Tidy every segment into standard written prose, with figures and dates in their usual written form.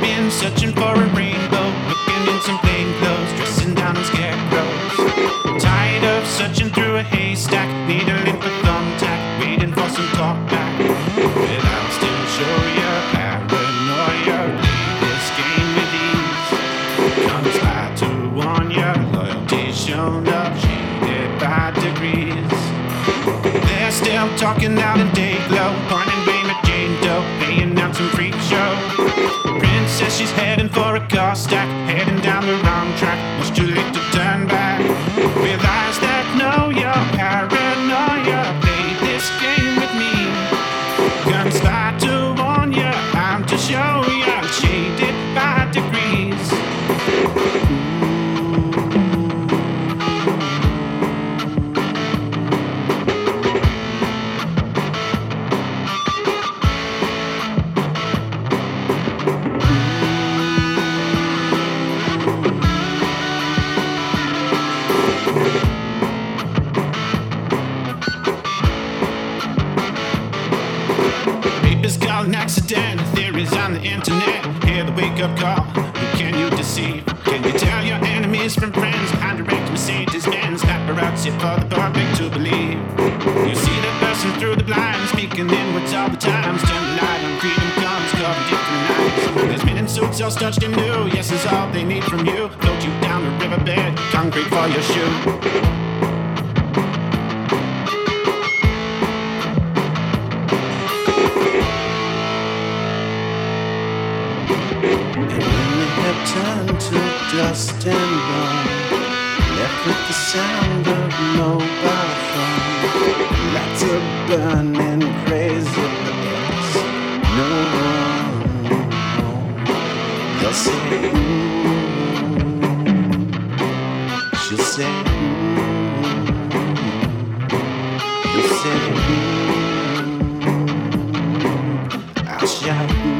been searching for a rainbow, looking in some plain clothes, dressing down on scarecrows. Tired of searching through a haystack, needling for thumbtack, waiting for some talk back. But I'll still show you paranoia, play this game with ease. Comes by to warn you, loyalty shown up, shaded by degrees. They're still talking out in day glow, pointing blame at Jane Doe, laying out some freak show. Princess, she's heading for a car stack, heading down the wrong track. It's too late to turn back. Realize that no, you're paranoia. Play this game with me. Guns fly to warn you, I'm to show you, shaded by degrees. Papers call an accident, theories on the internet. Hear the wake-up call, who can you deceive? Can you tell your enemies from friends? Behind direct Mercedes-Benz, paparazzi for the public to believe. You see the person through the blinds, speaking in words all the times. Turn the light on, freedom comes, covered different nights. There's men in suits all starched and new, yes is all they need from you. Float you down the riverbed, concrete for your shoe. And when they have turned to dust and bone, left with the sound of mobile phone, lots of burning crazy lights. No one home. They'll say, she'll say, you'll say, I'll shout.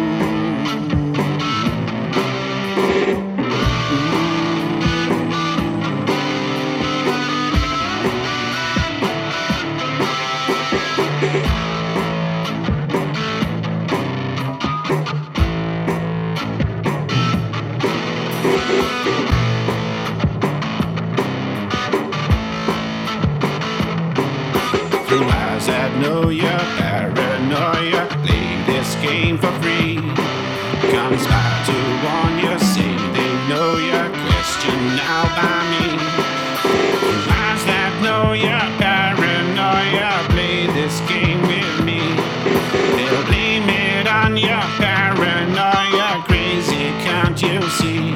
Through eyes that know you're paranoia, play this game for free. Comes by to warn you, say they know you're questioned now by me. Through eyes that know you're paranoia, play this game with me. They'll blame it on your paranoia, crazy, can't you see?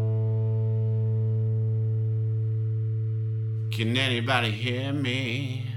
Can anybody hear me?